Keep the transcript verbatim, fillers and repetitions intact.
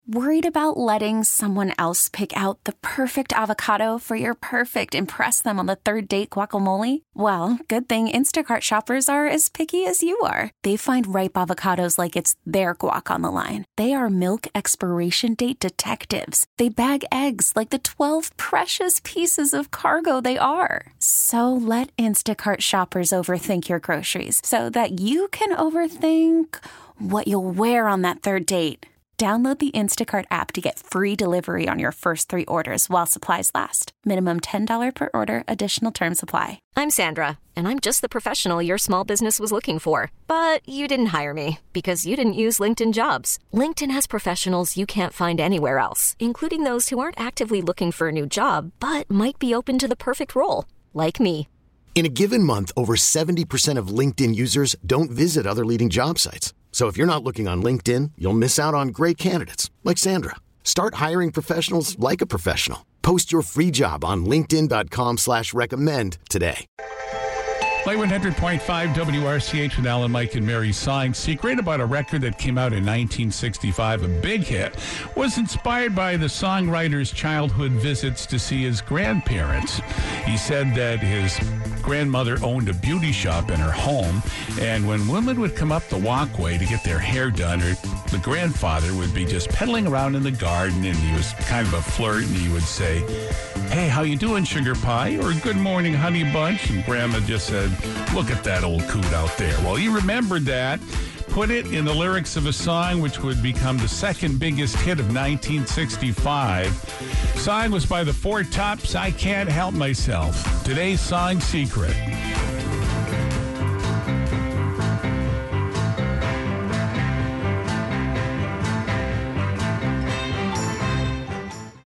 Worried about letting someone else pick out the perfect avocado for your perfect impress them on the third date guacamole? Well, good thing Instacart shoppers are as picky as you are. They find ripe avocados like it's their guac on the line. They are milk expiration date detectives. They bag eggs like the twelve precious pieces of cargo they are. So let Instacart shoppers overthink your groceries so that you can overthink what you'll wear on that third date. Download the Instacart app to get free delivery on your first three orders while supplies last. Minimum ten dollars per order. Additional terms apply. I'm Sandra, and I'm just the professional your small business was looking for. But you didn't hire me because you didn't use LinkedIn Jobs. LinkedIn has professionals you can't find anywhere else, including those who aren't actively looking for a new job, but might be open to the perfect role, like me. In a given month, over seventy percent of LinkedIn users don't visit other leading job sites. So if you're not looking on LinkedIn, you'll miss out on great candidates like Sandra. Start hiring professionals like a professional. Post your free job on linkedin dot com slash recommend today. Play one hundred point five W R C H with Alan, Mike, and Mary. Song Secret, about a record that came out in nineteen sixty-five, a big hit, was inspired by the songwriter's childhood visits to see his grandparents. He said that his grandmother owned a beauty shop in her home, and when women would come up the walkway to get their hair done, or the grandfather would be just pedaling around in the garden, and he was kind of a flirt, and he would say, "Hey, how you doing, sugar pie?" or "Good morning, honey bunch," and Grandma just said, "Look at that old coot out there." Well, he remembered that, put it in the lyrics of a song which would become the second biggest hit of nineteen sixty-five. Song was by the Four Tops, I Can't Help Myself. Today's Song Secret.